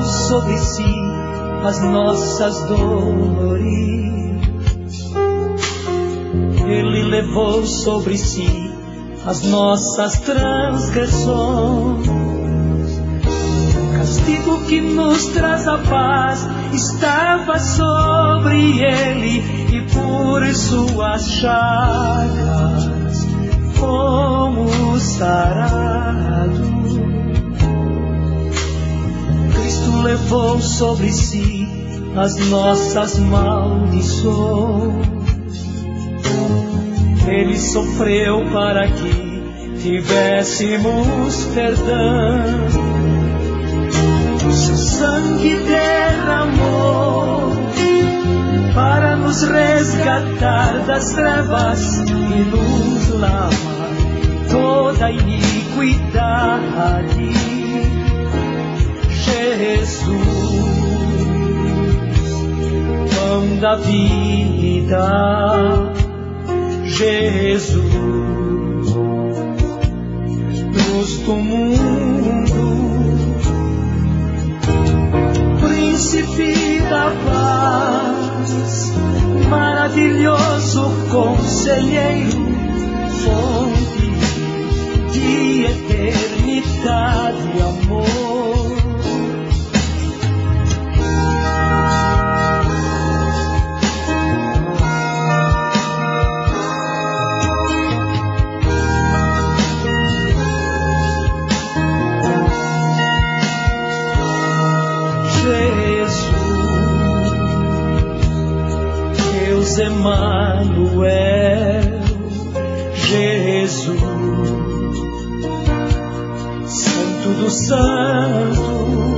sobre si as nossas dores. Ele levou sobre si as nossas transgressões. O castigo que nos traz a paz estava sobre ele, e por suas chagas fomos sarados. Cristo levou sobre si as nossas maldições. Ele sofreu para que tivéssemos perdão. Seu sangue derramou para nos resgatar das trevas e nos lavar toda iniquidade. Jesus, pão da vida. Jesus, luz do mundo, príncipe da paz, maravilhoso conselheiro, fonte de eternidade e amor. Emmanuel, Jesus, Santo do Santo,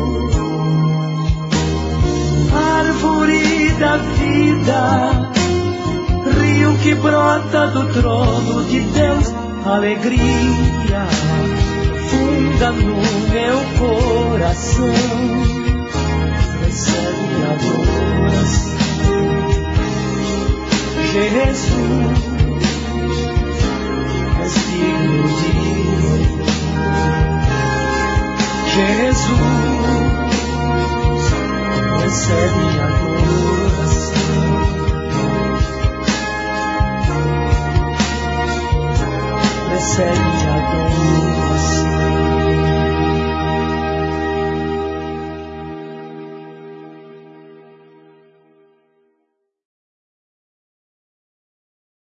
árvore da vida, rio que brota do trono de Deus, alegria funda no meu coração, recebe adoração. Jesus, és digno de Jesus, recebe adoração. Recebe adoração.